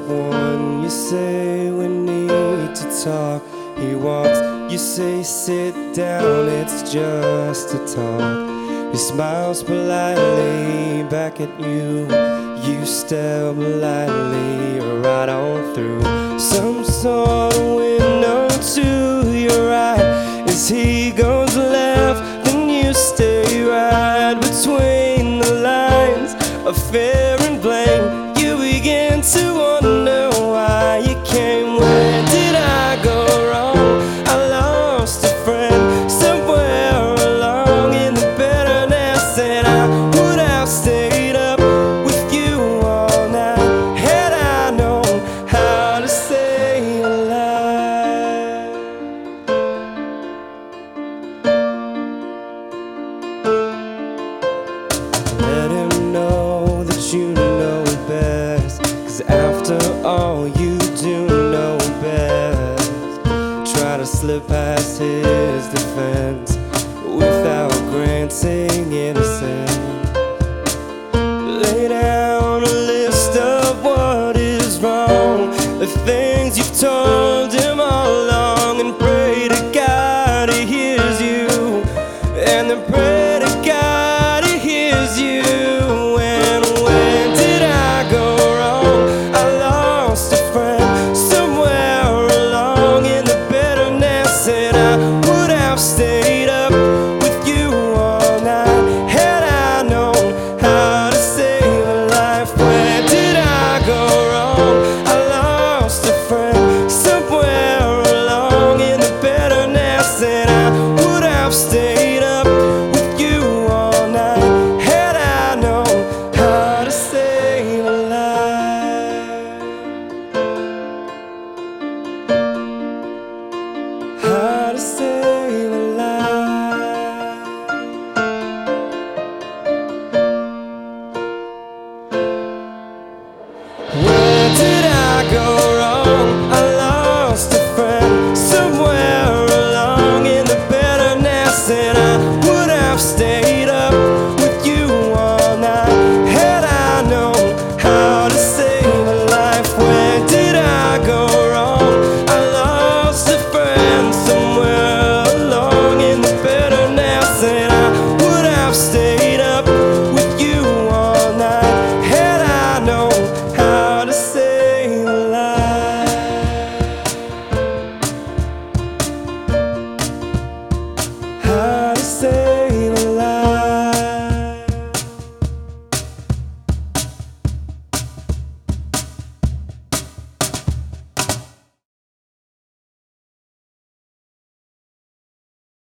Step one, you say we need to talk. He walks, you say sit down, it's just a talk. He smiles politely back at you. You step lightly right on through some sort of window to your right. As he goes left, then you stay right between the lines of fear and blame. You begin to wonder why you came. Where did I go wrong? I lost a friend somewhere along in the bitterness, and I would have stayed up with you all night had I known how to stay alive. Let him know that you know it best, 'cause after all you do know best. Try to slip past his defense without granting innocence. Lay down a list of what is wrong, the things you've told him all along, and pray to God he hears you, and then pray